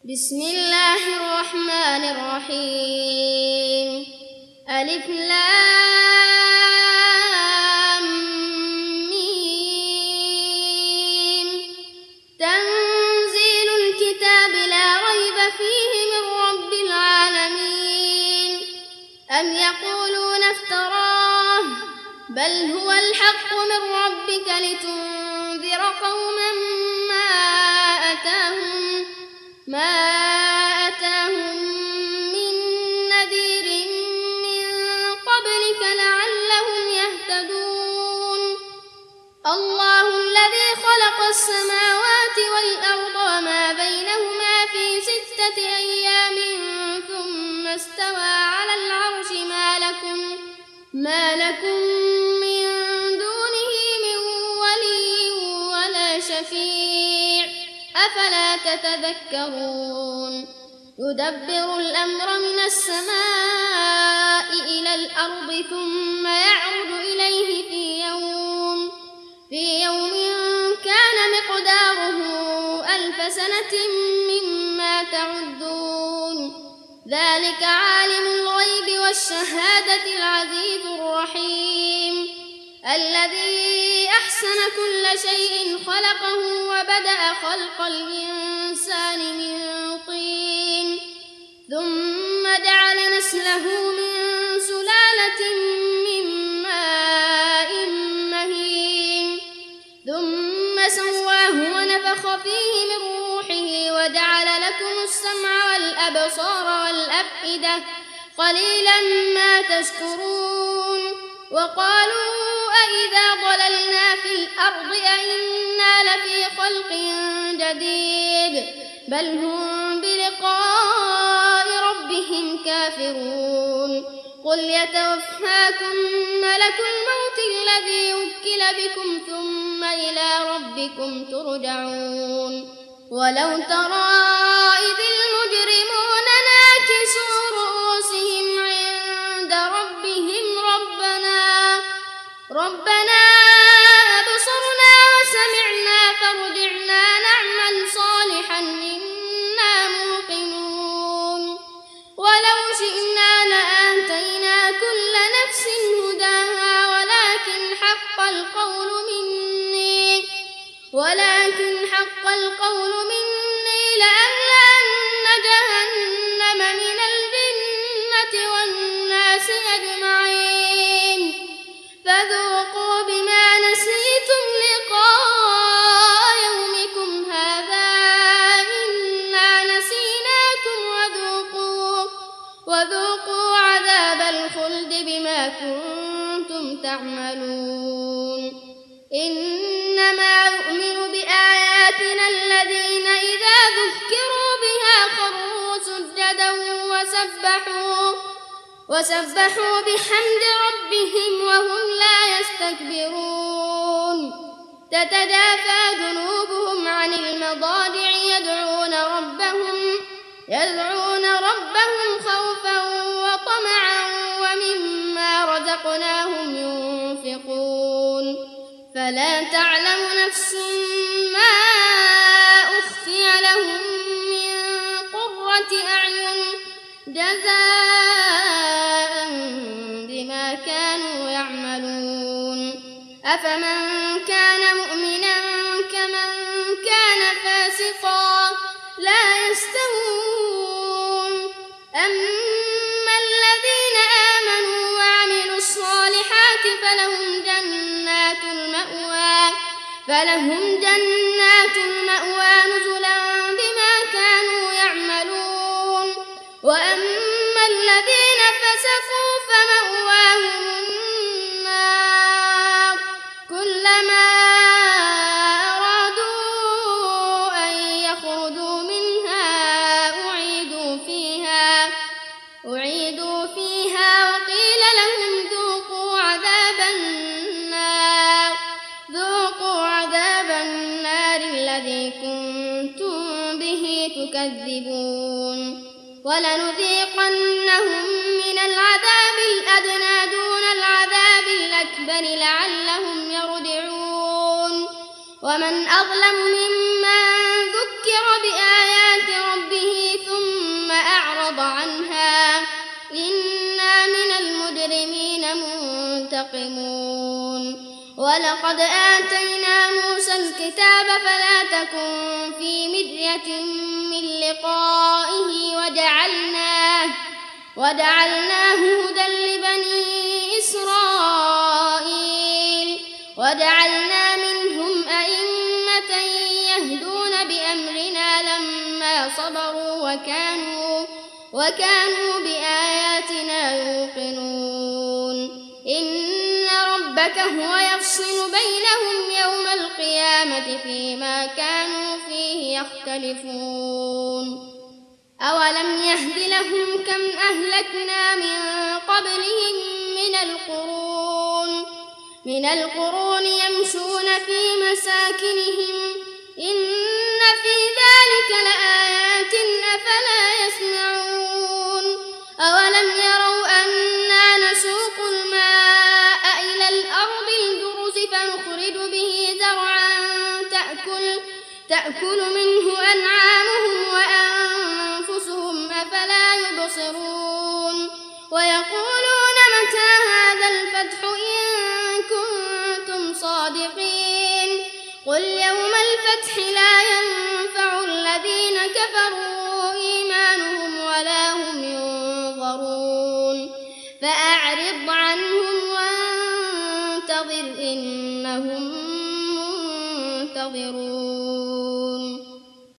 بسم الله الرحمن الرحيم. ألف لام ميم. تنزيل الكتاب لا ريب فيه من رب العالمين. أم يقولون افتراه بل هو الحق من ربك لتنذر قوما ما أتاهم من نذير من قبلك لعلهم يهتدون. الله الذي خلق السماوات والأرض وما بينهما في 6 أيام ثم استوى على العرش. ما لكم من دونه من ولي ولا شفيع أفلا تتذكرون. يدبر الأمر من السماء إلى الأرض ثم يعرج إليه في يوم كان مقداره 1000 سنة مما تعدون. ذلك عالم الغيب والشهادة العزيز الرحيم الذي أحسن كل شيء خلقه وبدأ خلق الإنسان من طين ثم جعل نسله من سلالة من ماء مهين ثم سواه ونفخ فيه من روحه وجعل لكم السمع والأبصار والأفئدة قليلا ما تشكرون. وقالوا أإذا ضللنا في الأرض أإنا لفي خلق جديد بل هم بلقاء ربهم كافرون. قل يتوفاكم ملك الموت الذي وكل بكم ثم إلى ربكم ترجعون. ولو ترى إذ المجرمون ناكسوا رؤوسهم عند ربهم ربنا أبصرنا وسمعنا فارجعنا نعمل صالحا إنا موقنون. ولو شئنا لآتينا كل نفس هداها ولكن حق القول مني لأملأن جهنم من الجنة والناس أجمعين. فذوقوا بما نسيتم لقاء يومكم هذا إنا نسيناكم وذوقوا عذاب الخلد بما كنتم تعملون. إنما يؤمن بآياتنا الذين إذا ذكروا بها خروا سجدا وسبحوا بحمد ربهم وهم لا يستكبرون. تتجافى جنوبهم عن المضاجع يدعون ربهم خوفا وطمعا ومما رزقناهم ينفقون. فلا تعلم نفس ما أخفي لهم من قرة أعين جزاء بما كانوا يعملون. أفمن كان مؤمنا كمن كان فاسقا لا يستوون. أما الذين آمنوا وعملوا الصالحات فلهم جنات المأوى نزلا بما كانوا يعملون. وأما الذين فسقوا فمأواهم النار كلما أرادوا أن يخرجوا منها أعيدوا فيها وقيل لهم ذوقوا عذاب النار الذي كنتم به تكذبون. ولنذيقنهم من العذاب الأدنى دون العذاب الأكبر لعلهم يرجعون. ومن أظلم ممن ذكر بآيات ربه ولقد آتينا موسى الكتاب فلا تكن في مرية من لقائه وجعلناه هدى لبني إسرائيل وجعلنا منهم أئمة يهدون بأمرنا لما صبروا وكانوا بآياتنا يوقنون إن ربك هو يفصل بينهم يوم القيامة فيما كانوا فيه يختلفون أولم يهد لهم كم أهلكنا من قبلهم من القرون يمشون في مساكنهم إن في ذلك لآيات أفلا يسمعون أولم يروا أنا نسوق الماء إلى الأرض الجرز فنخرج به زرعا تأكل منه أنعامهم وأنفسهم أفلا يبصرون ويقولون متى هذا الفتح إن كنتم صادقين قل يوم الفتح لا ينفع الذين كفروا إيمانهم ولا هم ينظرون فأعرض عنهم وانتظر إنهم منتظرون